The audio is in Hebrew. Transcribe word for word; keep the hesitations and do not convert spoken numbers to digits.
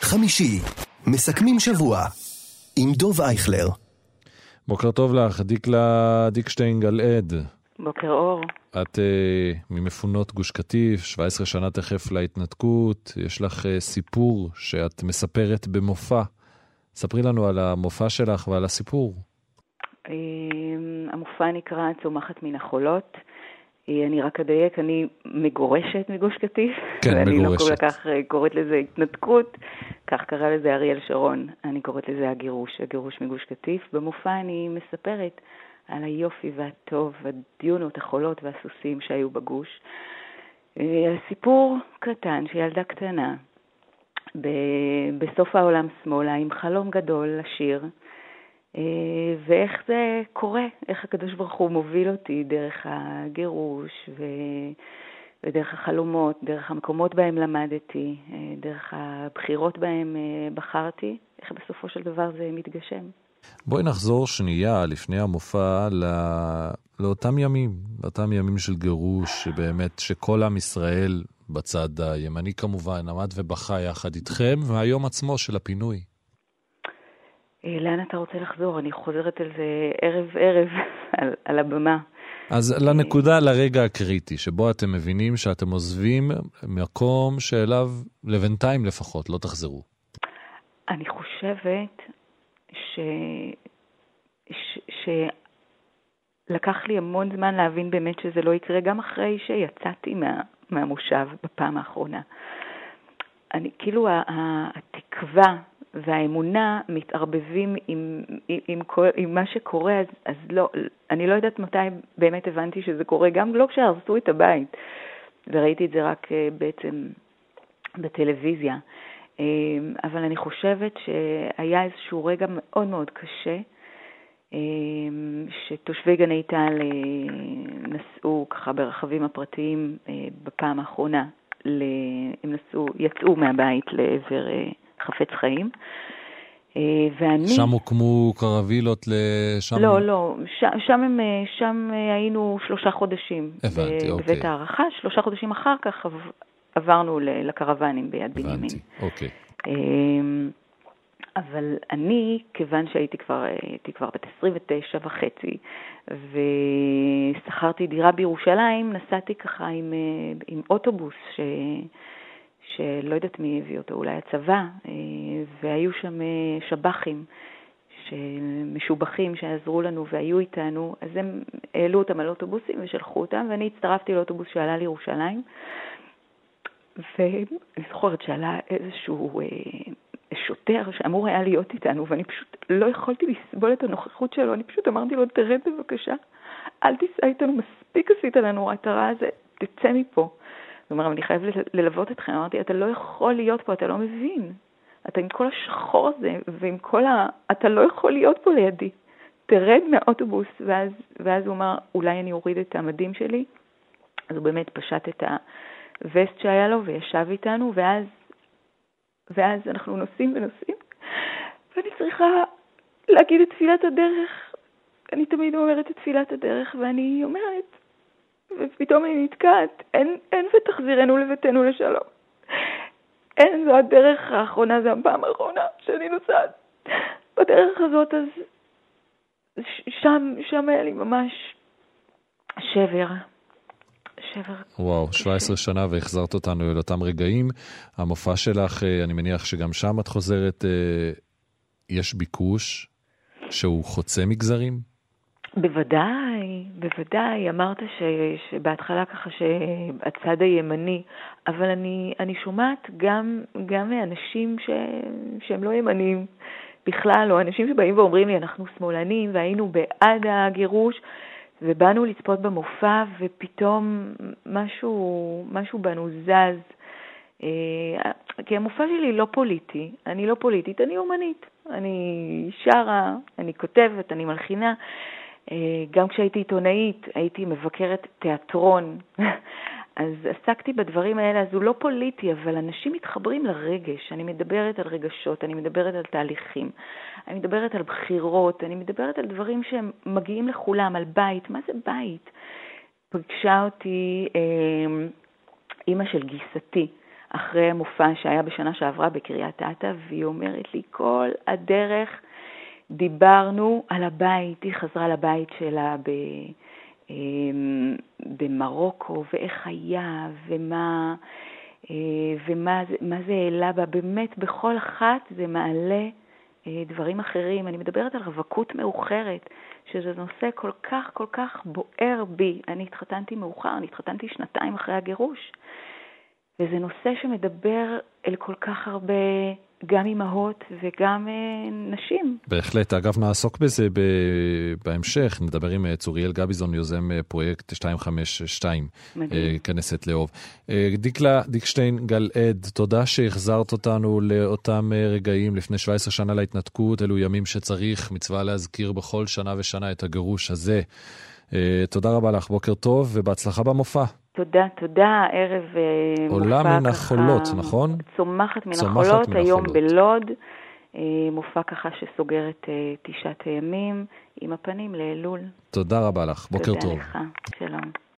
חמישי, מסכמים שבוע, עם דוב אייכלר. בוקר טוב לך, דיקלה דיקשטיין גלעד. בוקר אור. את uh, ממפונות גוש קטיף, שבע עשרה שנה תכף להתנתקות, יש לך uh, סיפור שאת מספרת במופע. ספרי לנו על המופע שלך ועל הסיפור. המופע נקרא צומחת מן החולות. אני רק אדייק, אני מגורשת מגוש קטיף. כן, ואני מגורשת. ואני לא כך קוראת לזה התנתקות, כך קרא לזה אריאל שרון. אני קוראת לזה הגירוש, הגירוש מגוש קטיף. במופע אני מספרת על היופי והטוב, הדיונות, החולות והסוסים שהיו בגוש. הסיפור קטן של ילדה קטנה, בסוף העולם שמאלה, עם חלום גדול לשיר, ואיך זה קורה, איך הקדוש ברוך הוא מוביל אותי דרך הגירוש ו... ודרך החלומות, דרך המקומות בהם למדתי, דרך הבחירות בהם בחרתי, איך בסופו של דבר זה מתגשם. בואי נחזור שנייה לפני המופע לא... לאותם ימים, לאותם ימים של גירוש, שבאמת שכל עם ישראל בצד הימני כמובן עמד ובכה יחד איתכם, והיום עצמו של הפינוי. לאן אתה רוצה לחזור? אני חוזרת על זה ערב ערב על, על הבמה. אז לנקודה, לרגע הקריטי, שבו אתם מבינים שאתם עוזבים מקום שאליו לבינתיים לפחות לא תחזרו. אני חושבת ש... ש... ש... לקח לי המון זמן להבין באמת שזה לא יקרה, גם אחרי שיצאתי מה... מהמושב בפעם האחרונה. אני, כאילו התקווה והאמונה מתערבבים עם, עם, עם, עם מה שקורה, אז, אז לא, אני לא יודעת מתי באמת הבנתי שזה קורה, גם לא כשהרסו את הבית, וראיתי את זה רק בעצם בטלוויזיה. אבל אני חושבת שהיה איזשהו רגע מאוד מאוד קשה, שתושבי גני טל נסעו ככה ברכבים הפרטיים בפעם האחרונה, הם נסעו, יצאו מהבית לעבר חפץ חיים. ואני... שם הוקמו קרווילות לשם? לא, לא, שם, שם, הם, שם היינו שלושה חודשים. הבנתי, אוקיי. בבית הערכה, שלושה חודשים אחר כך עברנו לקרוונים ביד בנימין. הבנתי, אוקיי. אבל אני, כיוון שהייתי כבר, הייתי כבר בת עשרים ותשע וחצי, ושכרתי דירה בירושלים, נסעתי ככה עם, עם אוטובוס ש... שלא יודעת מי הביא אותו, אולי הצבא, והיו שם שבחים משובחים שעזרו לנו והיו איתנו, אז הם העלו אותם על אוטובוסים ושלחו אותם, ואני הצטרפתי לאוטובוס שעלה לירושלים, ואני זוכרת שעלה איזשהו שוטר שאמור היה להיות איתנו, ואני פשוט לא יכולתי לסבול את הנוכחות שלו, אני פשוט אמרתי לו, תרד בבקשה, אל תיסע איתנו, מספיק עשית לנו את הרע הזה, תצא מפה. הוא אומר, אני חייב ללוות אתכם. אמרתי, אתה לא יכול להיות פה, אתה לא מבין. אתה עם כל השחור הזה, ועם כל ה... אתה לא יכול להיות פה לידי. תרד מהאוטובוס, ואז, ואז הוא אמר, אולי אני אוריד את המדים שלי. אז הוא באמת פשט את הווסט שהיה לו, וישב איתנו, ואז, ואז אנחנו נוסעים ונוסעים, ואני צריכה להגיד את תפילת הדרך. אני תמיד אומרת את תפילת הדרך, ואני אומרת, ופתאום אני נתקעת, אין, אין ותחזירנו לביתנו לשלום. אין, זו הדרך האחרונה, זו הפעם האחרונה שאני נוסעת. בדרך הזאת, אז שם, שם היה לי ממש שבר. שבר. וואו, שבע עשרה שנה והחזרת אותנו אל אותם רגעים. המופע שלך, אני מניח שגם שם את חוזרת, יש ביקוש שהוא חוצה מגזרים? בוודאי, בוודאי. אמרת ש, שבהתחלה ככה שהצד הימני, אבל אני, אני שומעת גם, גם מאנשים ש, שהם לא ימנים בכלל, או אנשים שבאים ואומרים לי, אנחנו שמאלנים והיינו בעד הגירוש, ובאנו לצפות במופע, ופתאום משהו, משהו בנו זז. כי המופע שלי לא פוליטי, אני לא פוליטית, אני אומנית. אני שרה, אני כותבת, אני מלחינה. גם כשהייתי עיתונאית, הייתי מבקרת תיאטרון, אז עסקתי בדברים האלה, אז הוא לא פוליטי, אבל אנשים מתחברים לרגש, אני מדברת על רגשות, אני מדברת על תהליכים, אני מדברת על בחירות, אני מדברת על דברים שהם מגיעים לכולם, על בית, מה זה בית? פגשה אותי אה, אמא של גיסתי, אחרי מופע שהיה בשנה שעברה בקריית אתא, והיא אומרת לי, כל הדרך דיברנו על הבית, היא חזרה לבית שלה ב, במרוקו, ואיך היה, ומה, ומה מה זה העלה בה, באמת בכל אחת זה מעלה דברים אחרים. אני מדברת על רווקות מאוחרת, שזה נושא כל כך כל כך בוער בי. אני התחתנתי מאוחר, אני התחתנתי שנתיים אחרי הגירוש, וזה נושא שמדבר אל כל כך הרבה, גם אמהות וגם אה, נשים. בהחלט, אגב נעסוק בזה בהמשך, נדבר עם צוריאל גביזון, יוזם פרויקט שתיים חמש שתיים, כנסת לאהוב. דיקלה דיקשטיין גלעד, תודה שהחזרת אותנו לאותם רגעים לפני שבע עשרה שנה להתנתקות, אלו ימים שצריך מצווה להזכיר בכל שנה ושנה את הגירוש הזה. תודה רבה לך, בוקר טוב ובהצלחה במופע. תודה, תודה, ערב עולה מן החולות, נכון? צומחת מן החולות, היום בלוד, מופע ככה שסוגר את תשעת הימים, עם הפנים לאלול. תודה רבה לך, בוקר טוב. תודה לך, שלום.